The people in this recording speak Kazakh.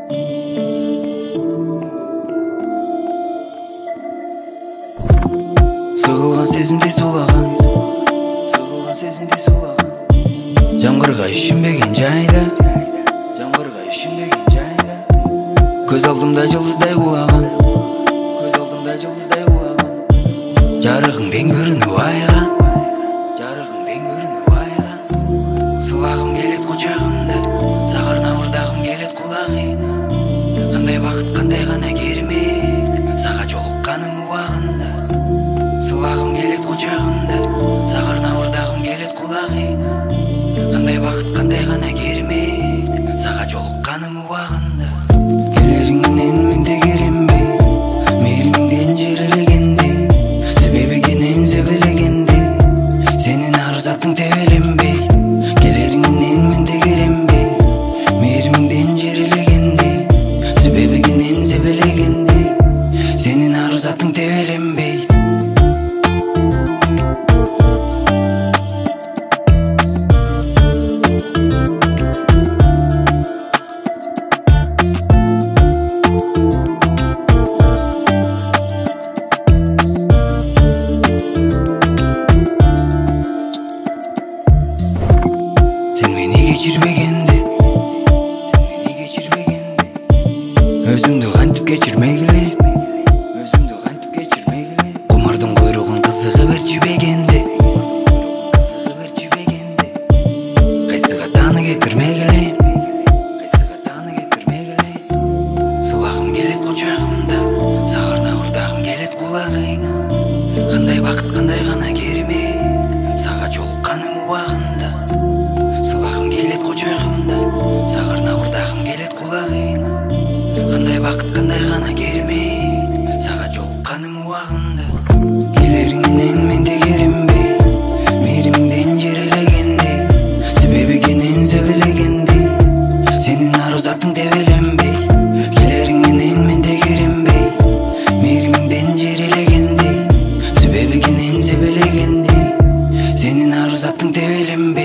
Сығылған сезімде сулаған, жаңбырға üşінбеген жайда, көз алдымда жылыздай құлаған, жарығыңден көріну айға, сылағым келет қочағында, сағарнауырдағым келет құлағыңа. Қандай бақыт, қандай ғана кермет, саға жолыққаның уағында. Сылағым келет қочағында, сағарнауырдағым келет құлағыңа. Қандай бақыт, қандай ғана кермет, саға жолыққаның уағында. Келеріңнен мен де керембей, мейіріміңден жерелегендей, себебі кенен себелегендей, сенен арзаттың тебеленбей. Келеріңнен мен де керембей, мейіріміңден жерелегендей, себебі кенен себелегендей, сенен арзаттың тебеленбей. Өзіңді қантып кешірмегіле, құмардың құйрығын қызығы бір жібегенде, қайсыға таны кетірмегіле, сылағым келет қочағымда, сағарнауырдағым келет құлағыңа. Қандай бақыт, қандай ғана керемет, саға жолыққаның уағында. Сылағым келет қочағымда, сағарнауырдағым келет құлағыңа. Қандай бақыт, қандай ғана керемет, саға жолыққаным уағында. Келеріңнен мен де керембей, мейіріміңден жерелегендей, себебі кенен себелегендей, сенен арзаттың тебеленбей. Келеріңнен мен де керембей, мейіріміңден жерелегендей, себебі кенен себелегендей, сенен арзаттың тебеленбей.